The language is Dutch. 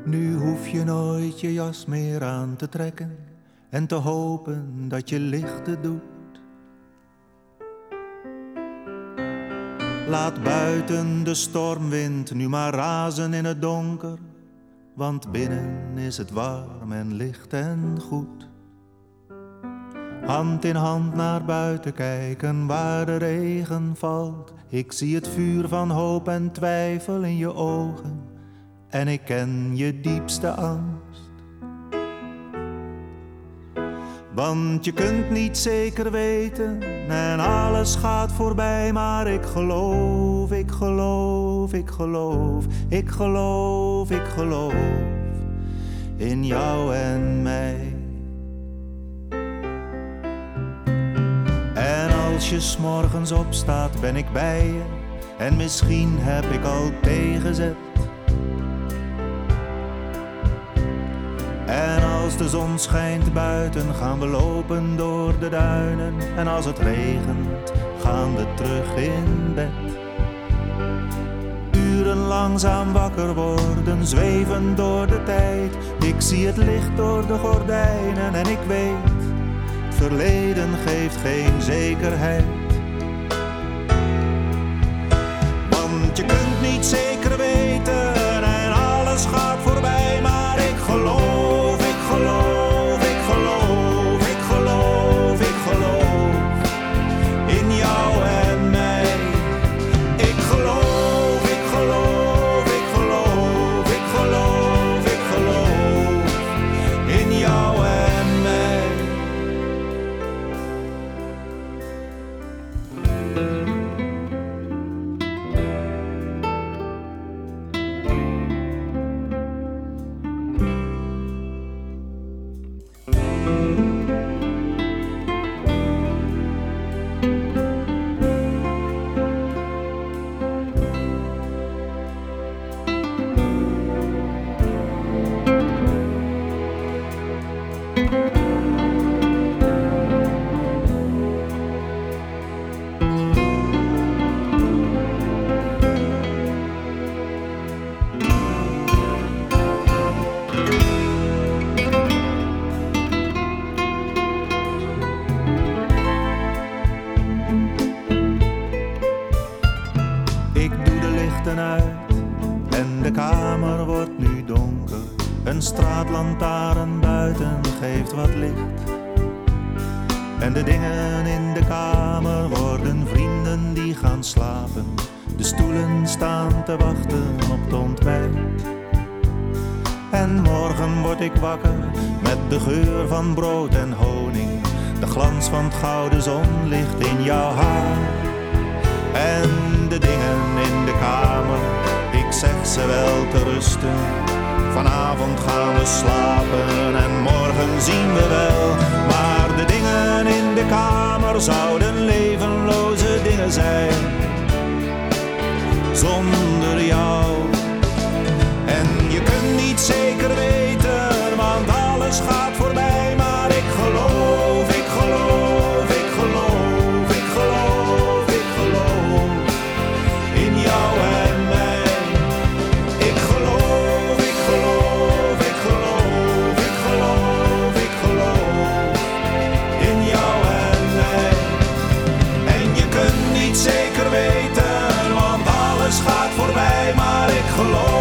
Nu hoef je nooit je jas meer aan te trekken en te hopen dat je lichten doet. Laat buiten de stormwind nu maar razen in het donker, want binnen is het warm en licht en goed. Hand in hand naar buiten kijken waar de regen valt. Ik zie het vuur van hoop en twijfel in je ogen en ik ken je diepste angst. Want je kunt niet zeker weten en alles gaat voorbij, maar ik geloof, ik geloof, ik geloof, ik geloof, ik geloof in jou en mij. En als je 's morgens opstaat ben ik bij je en misschien heb ik al tegenzet. En als de zon schijnt buiten gaan we lopen door de duinen. En als het regent gaan we terug in bed. Uren langzaam wakker worden, zweven door de tijd. Ik zie het licht door de gordijnen en ik weet, het verleden geeft geen zekerheid. Want je kunt niet zeker weten en alles gaat voorbij, maar ik geloof, ik geloof, ik geloof, ik geloof, ik geloof in jou en mij. Ik geloof, ik geloof, ik geloof, ik geloof, ik geloof in jou en mij. Ik doe de lichten uit en de kamer wordt nu donker. Een straatlantaarn buiten geeft wat licht. En de dingen in de kamer worden vrienden die gaan slapen. De stoelen staan te wachten op het ontbijt. En morgen word ik wakker met de geur van brood en honing. De glans van het gouden zonlicht in jouw haar. En de dingen in de kamer, ik zeg ze wel te rusten. Vanavond gaan we slapen en morgen zien we wel. Maar de dingen in de kamer zouden levenloze dingen zijn zonder jou. En je kunt niet zeker weten, want alles gaat voorbij. Maar ik geloof, ik geloof, ik geloof, ik geloof, ik geloof in jou en mij. Ik geloof, ik geloof, ik geloof, ik geloof, ik geloof in jou en mij. En je kunt niet zeker weten, want alles gaat voorbij. Maar ik geloof.